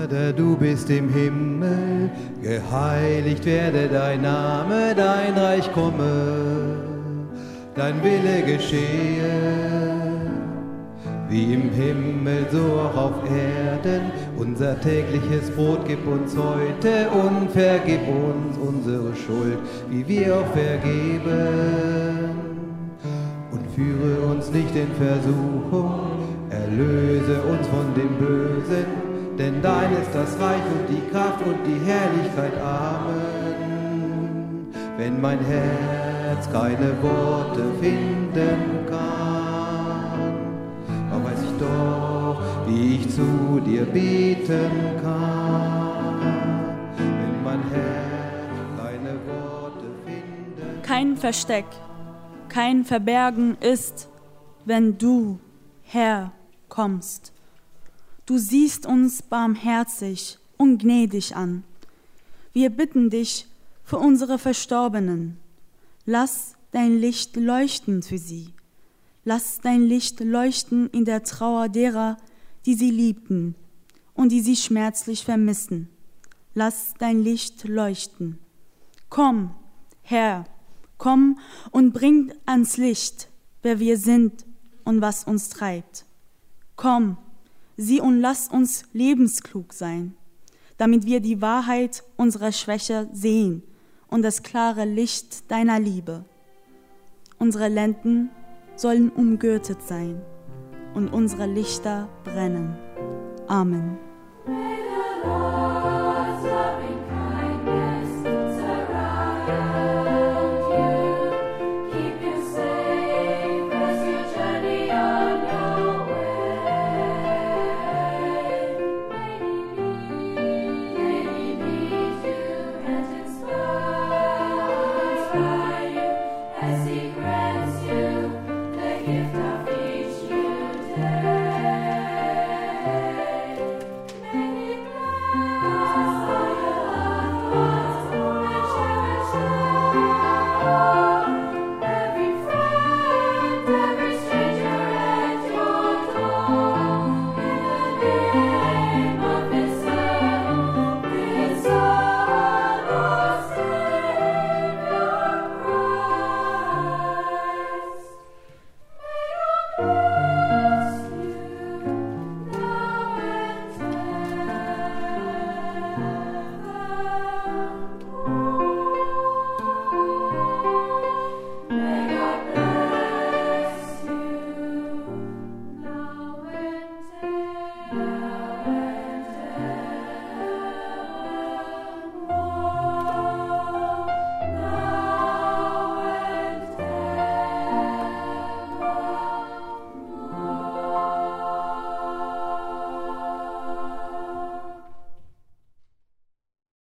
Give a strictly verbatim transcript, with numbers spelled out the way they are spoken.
Vater, du bist im Himmel, geheiligt werde dein Name, dein Reich komme, dein Wille geschehe, wie im Himmel, so auch auf Erden. Unser tägliches Brot gib uns heute und vergib uns unsere Schuld, wie wir auch vergeben. Und führe uns nicht in Versuchung, erlöse uns von dem Bösen, denn dein ist das Reich und die Kraft und die Herrlichkeit. Amen. Wenn mein Herz keine Worte finden kann, aber weiß ich doch, wie ich zu dir beten kann. Wenn mein Herz keine Worte finden kann. Kein Versteck, kein Verbergen ist, wenn du, Herr, kommst. Du siehst uns barmherzig und gnädig an. Wir bitten dich für unsere Verstorbenen. Lass dein Licht leuchten für sie. Lass dein Licht leuchten in der Trauer derer, die sie liebten und die sie schmerzlich vermissen. Lass dein Licht leuchten. Komm, Herr, komm und bring ans Licht, wer wir sind und was uns treibt. Komm, sieh und lass uns lebensklug sein, damit wir die Wahrheit unserer Schwäche sehen und das klare Licht deiner Liebe. Unsere Lenden sollen umgürtet sein und unsere Lichter brennen. Amen.